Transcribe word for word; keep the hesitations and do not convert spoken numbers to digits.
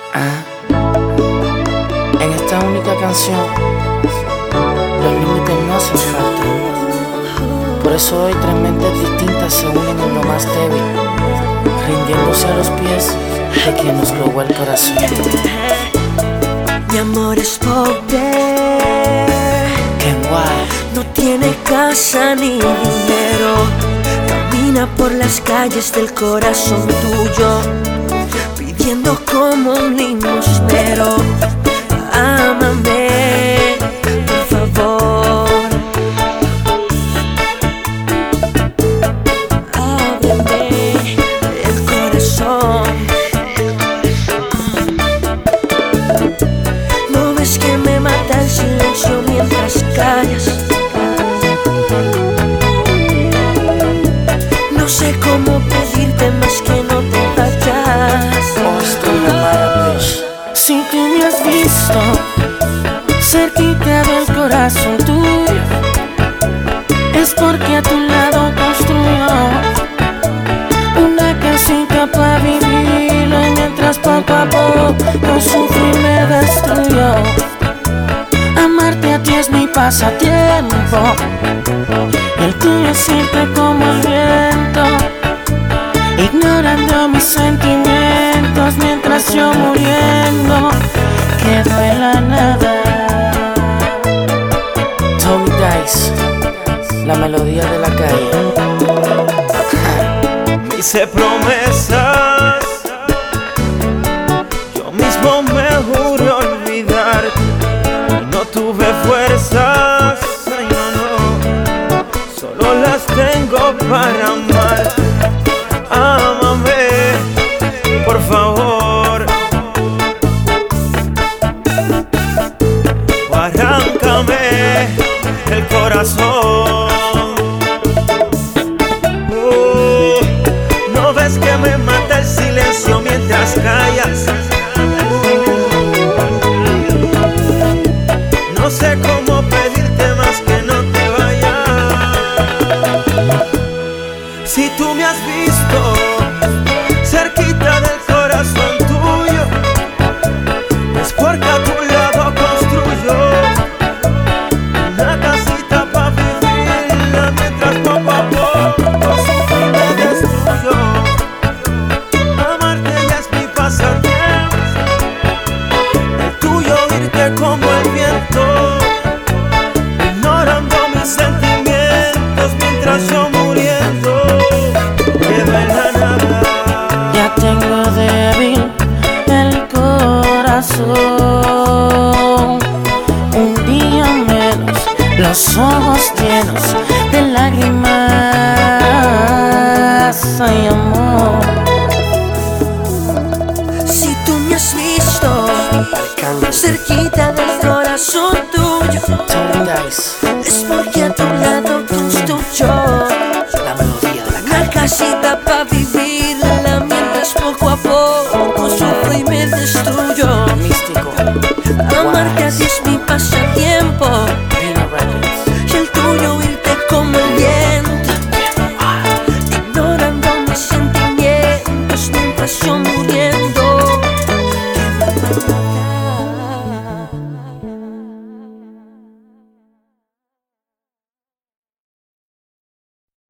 Ah, en esta única canción los límites no hacen falta. Por eso hoy tres mentes distintas se unen en lo más débil, rindiéndose a los pies de quien nos robó el corazón. Mi amor es pobre, Qué guay. no tiene casa ni dinero, camina por las calles del corazón tuyo, pidiendo como un limosnero. Ámame, por favor, ábreme el corazón. ¿No ves que me mata el silencio mientras callas? No sé cómo pedirte más que no te vayas. Oh, estoy amada, bitch. Si tú me has visto cerquita del corazón tuyo, es porque a tu lado construyó una casita para vivirlo, mientras poco a poco sufrí y me destruyó. Amarte a ti es mi pasatiempo, el tuyo es irte como el viento, ignorando mis sentimientos mientras yo muriendo quedo en la nada. Tommy Dice, la melodía de la calle. Me hice promesas, yo mismo me juré olvidarte y no tuve fuerzas. Ay, no, no, solo las tengo para amar. Ámame, por favor, o arráncame el corazón. Uh, ¿no ves que me mata el silencio mientras callas? Uh, no sé cómo pedirte más que no te vayas. Si tú me has visto cerquita del corazón tuyo, es porque a tu lado construyó una casita para vivirla, mientras poco a poco sufrí y me destruyó. Amarte ya es mi pasatiempo, el tuyo irte como el viento, ignorando mis sentimientos mientras yo muriendo quedo en la nada. Ya tengo débil el corazón, un día menos, los ojos llenos de lágrimas. Ay, amor, si tú me has visto cerquita del corazón tuyo, Tommy Dice, es porque a tu lado construyó la melodía de la calle. una casita para vivirla, mientras poco a poco sufro y me destruyo. Místico. Amarte así es mi pasatiempo,